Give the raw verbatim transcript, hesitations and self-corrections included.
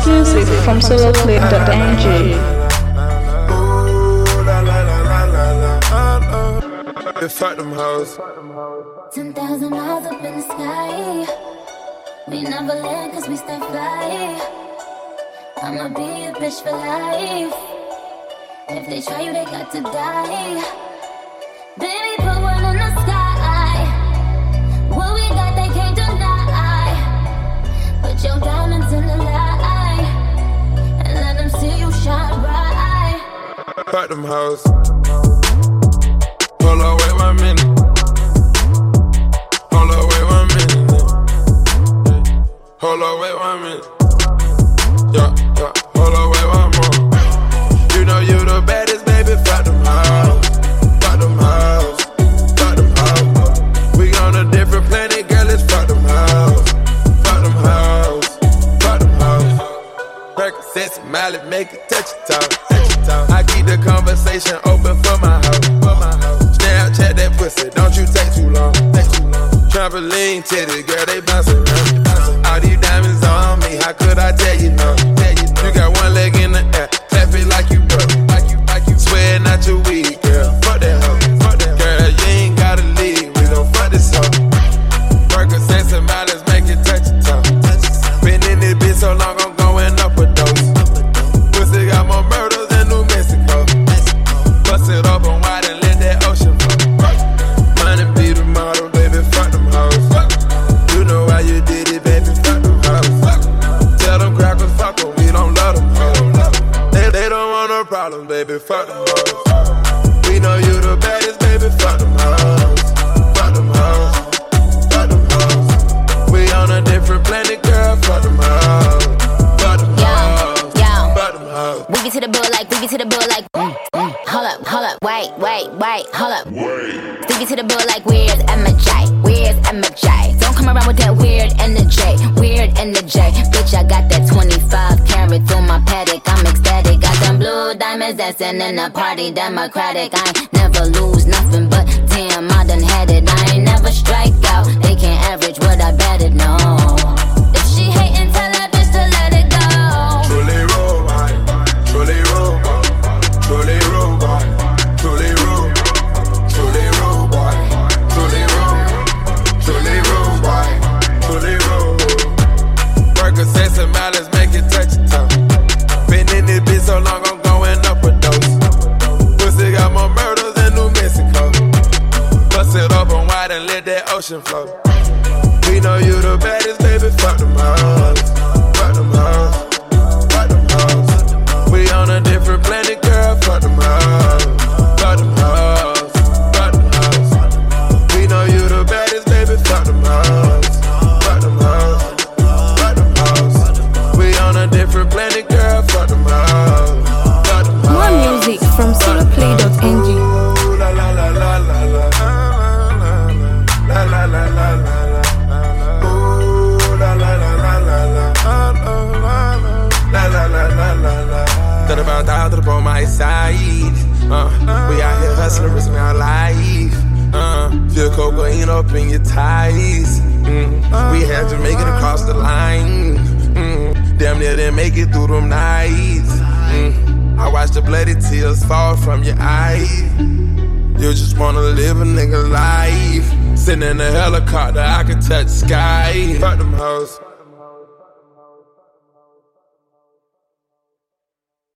music from solo clip dot n g. Fuck them hoes. Ten thousand miles up in the sky. We never land cause we stay fly. I'ma be a bitch for life. If they try you, they got to die. Baby, put one in the sky. What we got, they can't deny. Put your diamonds in the light and let them see you shine bright. Fuck them hoes. Hold on, wait one minute. Hold on, wait one minute. Hold on, wait one minute. Yeah, yeah. Hold on, wait one more. You know you the baddest, baby. Fuck them hoes. Fuck them hoes. Fuck them hoes. We on a different planet, girl. It's fuck them hoes. Fuck them hoes. Fuck them hoes. Percocets, Miley, make it touch your toe. Touch your toe. I keep the conversation open for my hoes. For my hoes. Snapchat that pussy, don't you take too long. Take too long. Trampoline titties, girl, they bouncing around. All these diamonds on me, how could I tell you no? Tell you, no. You got one leg in the air, clap it like you broke, like you, like you swear not your weed, girl. Fuck that hoe, fuck that hoe. Girl, you ain't gotta leave, we gon' fuck this hoe. Percocets and Miley's make it touch your toe. Been in this bitch so long, I'm going up a dose. Pussy got more murders than New Mexico. Bust it open wide and let that ocean flow. Money be the model, baby, fuck them hoes. You know why you did it, baby, fuck them hoes. Tell them crackers, fuck them, we don't love them hoes. They, they don't want no problems, baby, fuck them hoes. We know you the baddest, baby, fuck them hoes. Fuck them hoes. Fuck them hoes. We on a different planet, girl, fuck them hoes. Fuck them hoes. Fuck them hoes. We get to the bill like, we get to the bill like, mm, mm. Hold up, hold up, wait, wait, wait, hold up. Wait. Stick it to the bill like, where's Emma J? Where's Emma J? Don't come around with that weird energy, weird energy. Bitch, I got that twenty-five carat through my paddock. I'm ecstatic, got them blue diamonds dancing in the party, democratic. I ain't never lose nothing, but damn, I done had it. I ain't never strike out, they can't average what I betted, no. If she hatin', tell that bitch to let it go. Truly robot, truly robot, truly robot, truly robot, truly robot, truly robot, truly robot, truly robot. Percocets and Miley's make it touch your toe. Been in this bitch so long, I'm going up a dose. Pussy got more murders than New Mexico. Bust it open wide and let that ocean flow. We know you the baddest, baby, fuck them hoes. Fuck them hoes. Fuck them hoes. We on a different planet, girl, fuck them hoes. Fuck them hoes. Fuck them hoes. We know you the baddest, baby, fuck them hoes. Fuck them hoes. Fuck them hoes. We on a different planet, girl, fuck them hoes. Fuck them hoes. More music from solo play dot n g. La la la la la la. La la la la la. Thought about the other on my side. Uh, we out here hustling, risking our life. Uh, feel cocaine up in your ties. Mm, we had to make it across the line. Mm, damn near didn't make it through them nights. Mm, I watched the bloody tears fall from your eyes. You just wanna live a nigga life. Sitting in a helicopter, I can touch the sky. Fuck them hoes.